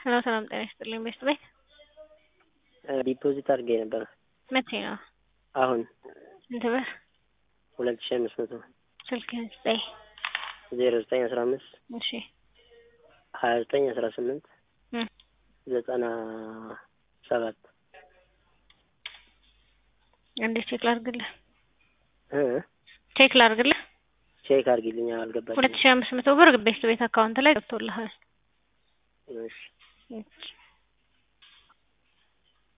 ሰላም ሰላም ጤና ይስጥልኝ ቤስት ቤት ዲፖዚት አድርጌ ነበር። መቼ ነው? አሁን ስንት ብር? 2500 ስልክህን ስጠኝ። 0915 እሺ 2918 97 አንዴ ቼክ ላድርግልህ። ቼክ ላድርግልህ። ቼክ አድርጊልኝ። አልገባኝም። 2500 ብር ቤስት ቤት አካውንት ላይ ገብቶልሃል። እሺ